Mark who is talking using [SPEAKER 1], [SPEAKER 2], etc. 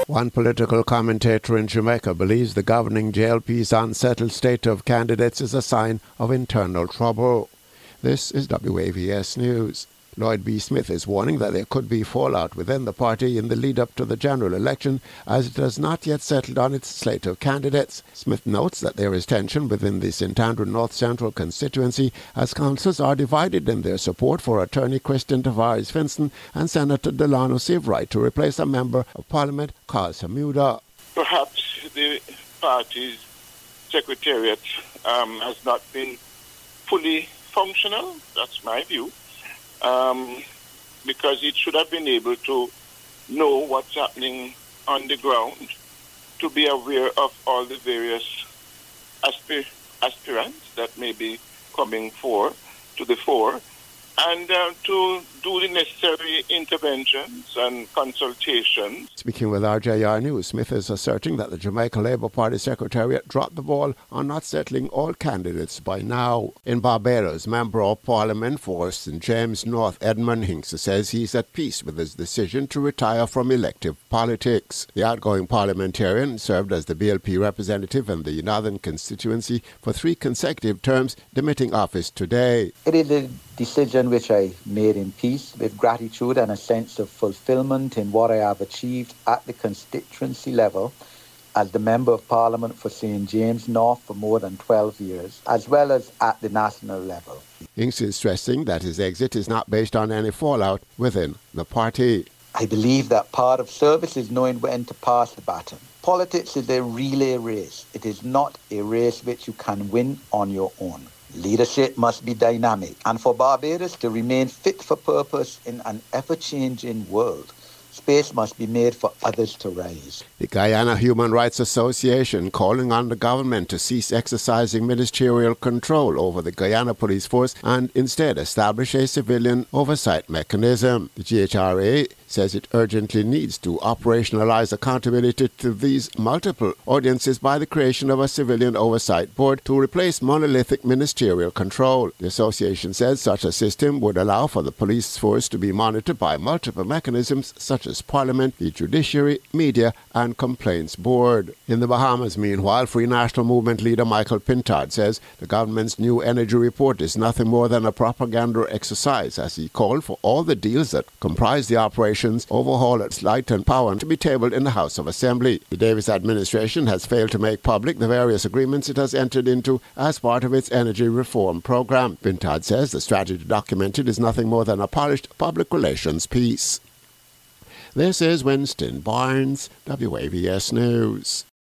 [SPEAKER 1] One political commentator in Jamaica believes the governing JLP's unsettled state of candidates is a sign of internal trouble. This is WAVS News. Lloyd B. Smith is warning that there could be fallout within the party in the lead-up to the general election, as it has not yet settled on its slate of candidates. Smith notes that there is tension within the St Andrew North Central constituency, as councillors are divided in their support for Attorney Christian Tavares Finson and Senator Delano Seavright to replace a Member of Parliament, Kaz Hamuda.
[SPEAKER 2] Perhaps the party's secretariat has not been fully functional. That's my view. Because it should have been able to know what's happening on the ground, to be aware of all the various aspirants that may be coming to the fore, and to do the necessary interventions and consultations.
[SPEAKER 1] Speaking with RJR News, Smith is asserting that the Jamaica Labour Party Secretariat dropped the ball on not settling all candidates by now. In Barbados, Member of Parliament for St James North, Edmund Hincks, says he's at peace with his decision to retire from elective politics. The outgoing parliamentarian served as the BLP representative in the Northern constituency for 3 consecutive terms, demitting office today.
[SPEAKER 3] It is a decision which I made in peace, with gratitude and a sense of fulfillment in what I have achieved at the constituency level as the Member of Parliament for St James North for more than 12 years, as well as at the national level.
[SPEAKER 1] Hincks is stressing that his exit is not based on any fallout within the party.
[SPEAKER 3] I believe that part of service is knowing when to pass the baton. Politics is a relay race. It is not a race which you can win on your own. Leadership must be dynamic, and for Barbados to remain fit for purpose in an ever-changing world, space must be made for others to rise.
[SPEAKER 1] The Guyana Human Rights Association calling on the government to cease exercising ministerial control over the Guyana Police Force and instead establish a civilian oversight mechanism. The GHRA says it urgently needs to operationalize accountability to these multiple audiences by the creation of a civilian oversight board to replace monolithic ministerial control. The association says such a system would allow for the police force to be monitored by multiple mechanisms such as Parliament, the judiciary, media, and complaints board. In the Bahamas, meanwhile, Free National Movement leader Michael Pintard says the government's new energy report is nothing more than a propaganda exercise, as he called for all the deals that comprise the operation overhaul its light and power to be tabled in the House of Assembly. The Davis administration has failed to make public the various agreements it has entered into as part of its energy reform program. Pintard says the strategy documented is nothing more than a polished public relations piece. This is Winston Barnes, WAVS News.